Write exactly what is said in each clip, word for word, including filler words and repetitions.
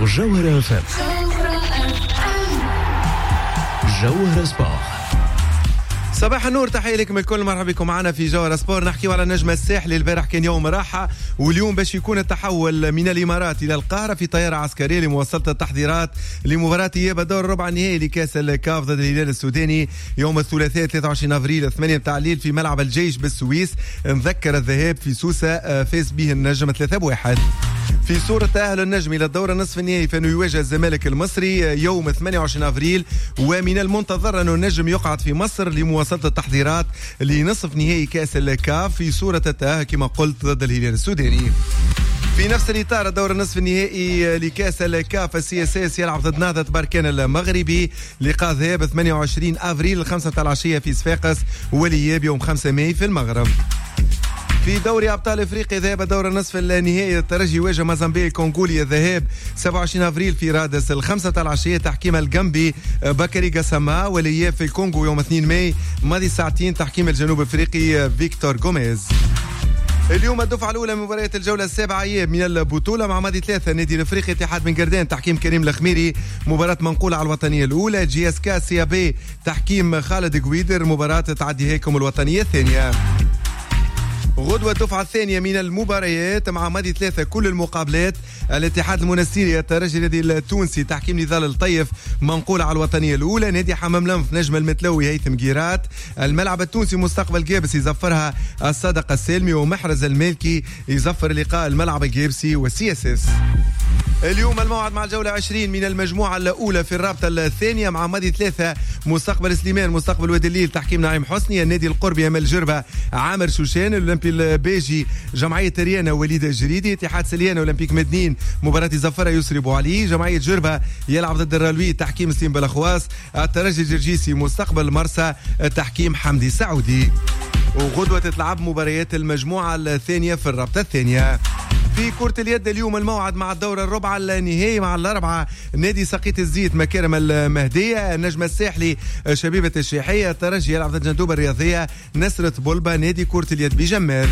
جوهرة اف ام. جوهرة سبور. صباح النور، تحية لكم الكل، مرحبا بكم معنا في جوهرة سبور. نحكيو على النجم الساحلي. البارح كان يوم راحة، واليوم باش يكون التحول من الإمارات إلى القاهرة في طيارة عسكرية لمواصلة التحضيرات لمباراة إياب دور ربع النهائي لكأس الكاف ضد الهلال السوداني يوم الثلاثاء ثلاثة وعشرين أفريل ثمانية متاع الليل في ملعب الجيش بالسويس. نذكر الذهاب في سوسة فاز به النجم ثلاثة بواحد. في صورة تأهل النجم إلى الدور النصف النهائي فإنه يواجه الزمالك المصري يوم ثمانية وعشرين أفريل، ومن المنتظر أن النجم يقعد في مصر لمواصلة التحضيرات لنصف نهائي كأس الكاف في صورة التأهل كما قلت ضد الهلال السوداني. في نفس الإطار الدور النصف النهائي لكأس الكاف السي اس اس يلعب ضد نهضة بركان المغربي، لقاء ذهاب ثمانية وعشرين أفريل الخمسة متاع العشية في صفاقس، والإياب يوم خمسة ماي في المغرب. في دوري أبطال إفريقيا ذهاب دور النصف النهائي الترجي يواجه موزمبيق الكونغولي الذهاب سبعة وعشرين أفريل في رادس الخمسة متاع العشية، تحكيم الجنبي بكري قسما، والإياب في الكونغو يوم اثنين ماي ماضي ساعتين تحكيم الجنوب أفريقي فيكتور غوميز. اليوم الدفعة الأولى من مباريات الجولة السابعة إياب من البطولة مع ماضي ثلاثة نادي الأفريقي اتحاد بن قردان تحكيم كريم الخميري، مباراة منقولة على الوطنية الأولى. جي اس كا سي بي تحكيم خالد قويدر، مباراة تعديهاكم الوطنية الثانية. غدوة الدفعة الثانية من المباريات مع ماضي ثلاثة كل المقابلات. الاتحاد المنستيري الترجي النادي التونسي تحكيم نضال الطيف منقولة على الوطنية الأولى. نادي حمام لنف نجم المتلوي هيثم جيرات. الملعب التونسي مستقبل جابس يزفرها الصدقة السالمي، ومحرز المالكي يزفر لقاء الملعب الجابسي والسي اس اس. اليوم الموعد مع الجولة عشرين من المجموعة الأولى في الرابطة الثانية مع ماضي ثلاثة مستقبل سليمان مستقبل وادي الليل تحكيم نعيم حسني. النادي القربي أمل جربة عامر شوشان. الأولمبي البيجي جمعية ريانا وليد الجريدي. اتحاد سليان أولمبيك مدنين مباراة زفرة يسري بو علي. جمعية جربة يلعب ضد الرلوي تحكيم سليم بلخواس. الترجي الجرجيسي مستقبل مرسى تحكيم حمدي سعودي. وغدوة تتلعب مباريات المجموعة الثانية في الرابطة الثانية. في كرة اليد اليوم الموعد مع الدورة الربع النهائي مع الأربعة نادي سقيط الزيت مكارم المهدية. النجم الساحلي شبيبة الشيحية. الترجي يلعب ضد جندوب الرياضية نسرة بولبا نادي كرة اليد بجمال.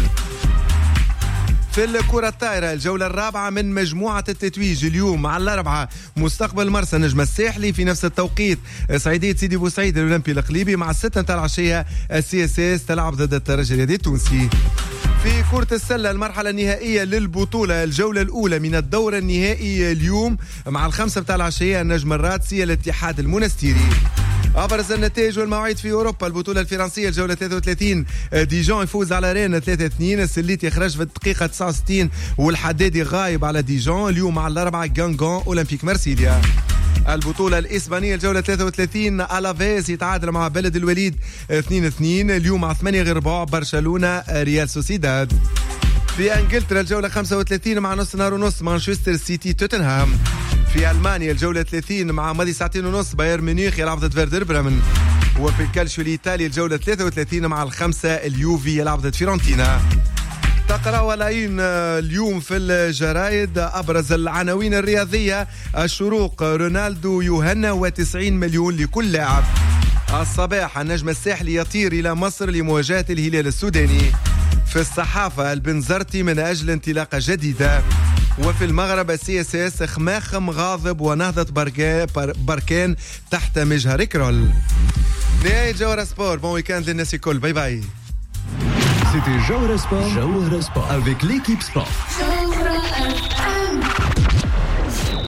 في الكرة الطائرة الجولة الرابعة من مجموعة التتويج اليوم مع الأربعة مستقبل مرسى النجم الساحلي. في نفس التوقيت صعيدية سيدي بوسعيد الأولمبي القليبي مع الستة متاع العشية السي اس اس تلعب ضد الترجي الرياضي التونسي. في كرة السلة المرحلة النهائية للبطولة الجولة الأولى من الدور النهائي اليوم مع الخمسة متاع العشية النجم الرادسي الاتحاد المنستيري. أبرز النتائج والمواعيد في أوروبا. البطولة الفرنسية الجولة ثلاثة وثلاثين ديجون يفوز على رين ثلاثة اثنين. السليت يخرج في الدقيقة تسعة وستين والحدادي غايب على ديجون. اليوم مع الأربعة غانغون أولمبيك مرسيليا. البطولة الإسبانية الجولة ثلاثة وثلاثين ألافيز يتعادل مع بلد الوليد اثنين اثنين. اليوم مع ثمانية غير ربع برشلونة ريال سوسيداد. في انجلترا الجولة خمسة وثلاثين مع نص نهار ونص مانشستر سيتي توتنهام. في ألمانيا الجولة ثلاثين مع ماضي ساعتين ونص بايرن ميونخ يلعب ضد فيردر بريمن. وفي الكالشيو الإيطالي الجولة ثلاثة وثلاثين مع الخمسة اليوفي يلعب ضد فيورنتينا. تقرأ ولاين اليوم في الجرايد أبرز العناوين الرياضية. الشروق رونالدو يهنى وتسعين مليون لكل لاعب. الصباح النجم الساحلي يطير إلى مصر لمواجهة الهلال السوداني. في الصحافة البنزرتي من أجل انطلاقة جديدة. وفي المغرب السي اس اس خماخم غاضب ونهضة بركان تحت مجهر كرول. نهاية جوهرة سبور. بون ويكاند للناس الكل. باي باي. C'était Jawara Sport, Jawara Sport avec l'équipe sport.